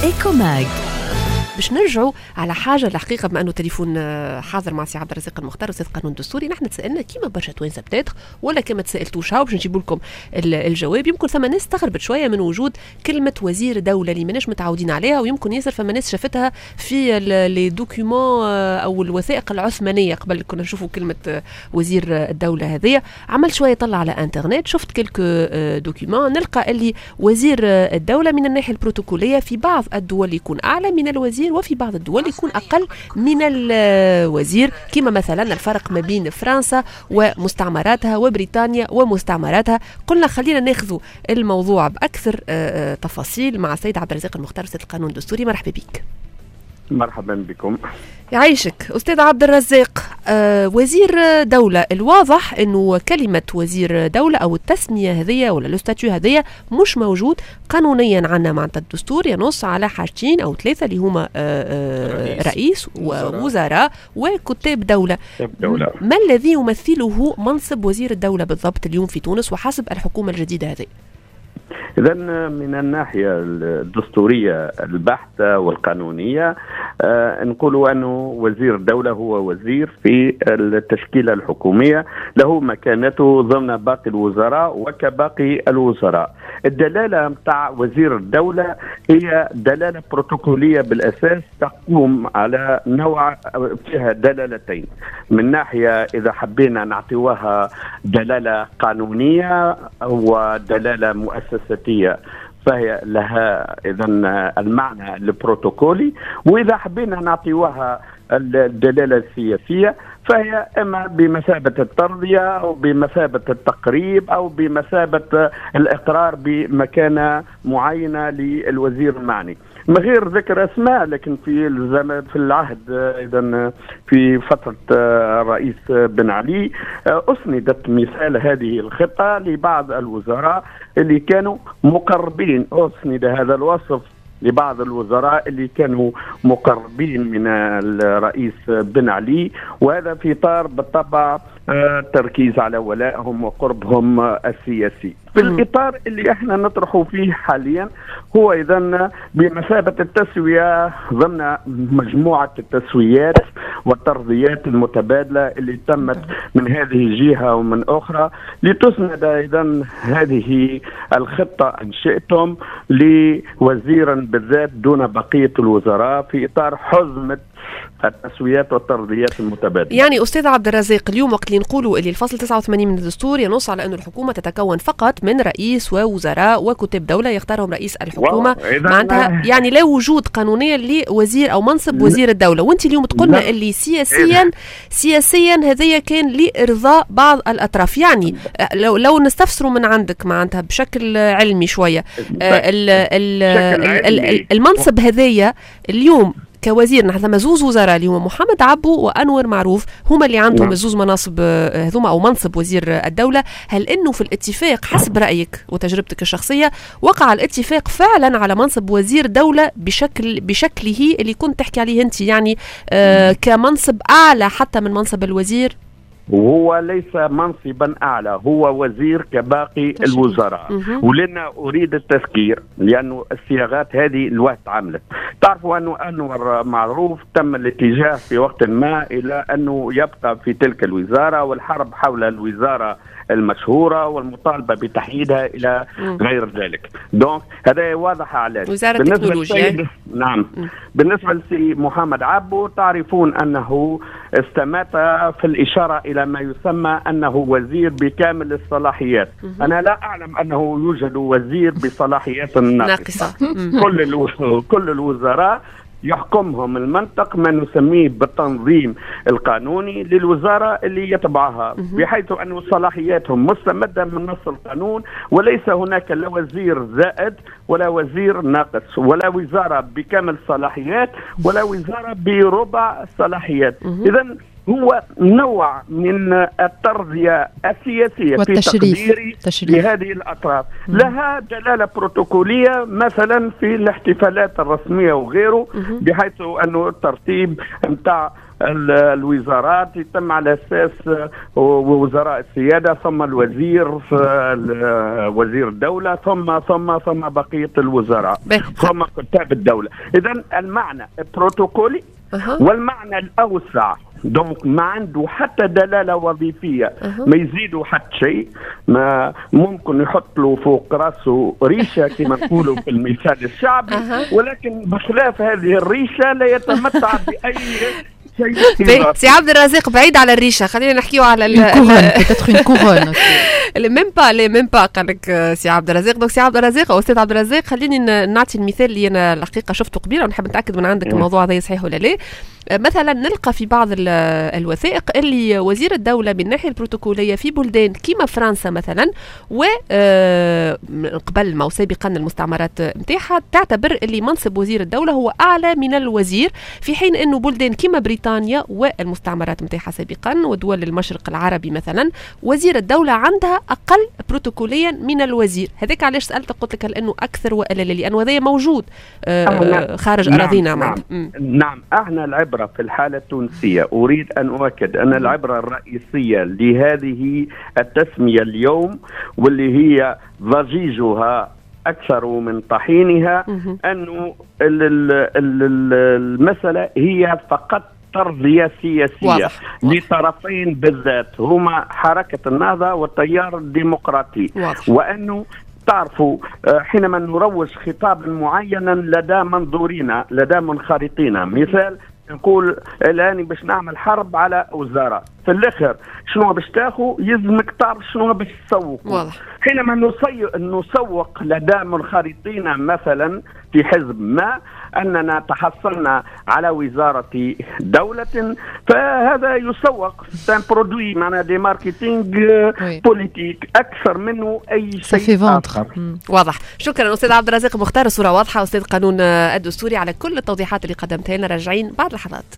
إيكو ماج. باش نرجعوا على حاجه الحقيقه، بما انه تليفون حاضر مع سي عبد الرزاق المختار استاذ قانون دستوري. نحن تسالنا كيما برشا توانسه بتاتر ولا كما تسالتوش، باش نجيب لكم الجواب. يمكن ثم ناس استغربت شويه من وجود كلمه وزير دوله اللي ماناش متعودين عليها، ويمكن ياسر فما ناس شافتها في لي دوكيومون او الوثائق العثمانيه. قبل كنا نشوفوا كلمه وزير الدوله هذه، عمل شويه طلع على انترنت، شفت كلك دوكيومون، نلقى اللي وزير الدوله من الناحيه البروتوكوليه في بعض الدول يكون اعلى من الوزير، وفي بعض الدول يكون أقل من الوزير، كما مثلا الفرق ما بين فرنسا ومستعمراتها وبريطانيا ومستعمراتها. قلنا خلينا ناخذ الموضوع بأكثر تفاصيل مع السيد عبد الرزاق المختار استاذ القانون الدستوري. مرحبا بك. مرحبا بكم. يعيشك أستاذ عبد الرزاق. وزير دولة، الواضح أنه كلمة وزير دولة أو التسمية هذه ولا الاستاتيو هذه مش موجود قانونيا. عنا معناتها الدستور ينص على حاجتين أو ثلاثة اللي هما رئيس ووزراء وكتاب دولة. ما الذي يمثله منصب وزير الدولة بالضبط اليوم في تونس وحسب الحكومة الجديدة هذه؟ إذن من الناحية الدستورية البحتة والقانونية نقول أنه وزير الدولة هو وزير في التشكيلة الحكومية، له مكانته ضمن باقي الوزراء وكباقي الوزراء. الدلالة متاع وزير الدولة هي دلالة بروتوكولية بالأساس، تقوم على نوع فيها دلالتين. من ناحية إذا حبينا نعطيوها دلالة قانونية ودلالة مؤسساتية فهي لها إذن المعنى البروتوكولي، وإذا حبينا نعطيوها الدلالة السياسية فهي إما بمثابة الترضية أو بمثابة التقريب أو بمثابة الإقرار بمكانة معينة للوزير المعني، من غير ذكر أسماء. لكن في العهد إذن في فترة الرئيس بن علي أسندت مثال هذه الخطة لبعض الوزراء اللي كانوا مقربين، أسند هذا الوصف لبعض الوزراء اللي كانوا مقربين من الرئيس بن علي، وهذا في إطار بالطبع تركيز على ولائهم وقربهم السياسي. في الإطار اللي احنا نطرحه فيه حاليا هو إذن بمثابة التسوية ضمن مجموعة التسويات والترضيات المتبادلة اللي تمت من هذه الجهة ومن أخرى، لتسند إذن هذه الخطة إن شئتم لوزيرا بالذات دون بقية الوزراء في إطار حزمة التسويات والترضيات المتبادلة. يعني أستاذ عبد الرزاق، اليوم وقت اللي نقولوا اللي الفصل 89 من الدستور ينص على أن الحكومة تتكون فقط من رئيس ووزراء وكتاب دولة يختارهم رئيس الحكومة، معناتها يعني لا وجود قانونيا لوزير أو منصب وزير الدولة. وانت اليوم تقولنا اللي سياسيا هذا كان لإرضاء بعض الأطراف. يعني لو نستفسروا من عندك معناتها بشكل علمي شوية، المنصب هذايا اليوم كوزير، نحن زوز وزراء اليوم محمد عبو وأنور معروف هما اللي عندهم الزوز مناصب هذوما أو منصب وزير الدولة. هل إنه في الاتفاق حسب رأيك وتجربتك الشخصية وقع الاتفاق فعلا على منصب وزير دولة بشكله اللي كنت تحكي عليه أنت، يعني كمنصب أعلى حتى من منصب الوزير؟ وهو ليس منصبا أعلى، هو وزير كباقي الوزراء. ولنا أريد التذكير لأنه الصياغات هذه الوقت عملت. تعرفوا أنه أنور معروف تم الاتجاه في وقت ما إلى أنه يبقى في تلك الوزارة، والحرب حول الوزارة المشهورة والمطالبة بتحييدها إلى غير ذلك. دونك هذا واضح على وزارة التكنولوجيا. نعم. بالنسبة لسي محمد عبو تعرفون أنه استمات في الإشارة إلى ما يسمى أنه وزير بكامل الصلاحيات. أنا لا أعلم أنه يوجد وزير بصلاحيات ناقصة. كل الوزراء يحكمهم المنطق ما نسميه بالتنظيم القانوني للوزارة اللي يتبعها، بحيث أن صلاحياتهم مستمدة من نص القانون، وليس هناك لا وزير زائد ولا وزير ناقص ولا وزارة بكامل صلاحيات ولا وزارة بربع صلاحيات. إذن هو نوع من الترضية السياسية في تقديري لهذه الأطراف، لها دلالة بروتوكولية مثلا في الاحتفالات الرسمية وغيره، بحيث أنه الترتيب متاع الوزارات يتم على اساس وزراء السياده، ثم الوزير، وزير الدوله، ثم بقيه الوزراء، ثم كتاب الدوله. اذا المعنى بروتوكولي والمعنى الاوسع دونك ما عنده حتى دلاله وظيفيه، ما يزيدوا حتى شيء، ما ممكن يحط له فوق راسه ريشه كما نقولوا في المثال الشعبي، ولكن بخلاف هذه الريشه لا يتمتع باي شيء. سي عبد الرزاق بعيد على الريشه، خلينا نحكيو على الكورون ميم با قال لك سي عبد الرزاق. دونك سي عبد الرزاق او استاذ عبد الرزاق، خليني نعطي المثال اللي انا الحقيقه شفته قبيله ونحب نتاكد من عندك الموضوع هذا صحيح ولا لا. مثلا نلقى في بعض الوثائق اللي وزير الدولة من الناحية البروتوكولية في بلدان كيما فرنسا مثلا قبل ما وسابقا المستعمرات متاعها تعتبر اللي منصب وزير الدولة هو أعلى من الوزير، في حين أنه بلدان كيما بريطانيا والمستعمرات متاعها سابقا ودول المشرق العربي مثلا وزير الدولة عندها أقل بروتوكوليا من الوزير. هذاك علاش سألتك قلت لك لأنه أكثر ولا لا، لأنه هذا موجود خارج أراضينا. نعم احنا العبرة في الحالة التونسية، أريد أن أؤكد أن العبرة الرئيسية لهذه التسمية اليوم واللي هي ضجيجها أكثر من طحينها، أنه المسألة هي فقط ترضية سياسية لطرفين بالذات، هما حركة النهضة والتيار الديمقراطي، وأنه تعرفوا حينما نروج خطابا معينا لدى منظورين لدى منخرطين، مثال نقول الآن باش نعمل حرب على وزارة، في الآخر شنو باش تاخو يلزمك تعرف شنو باش تسوق. حينما نسوق لدى منخرطين مثلا في حزب ما أننا تحصلنا على وزارة دولة، فهذا يسوق سان برودوي معنا دي ماركتينج بوليتيك أكثر منه أي شيء آخر. واضح. شكرا أستاذ عبد الرزاق مختار، الصورة واضحة. أستاذ قانون الدستوري على كل التوضيحات اللي قدمتها لنا. راجعين بعد لحظات.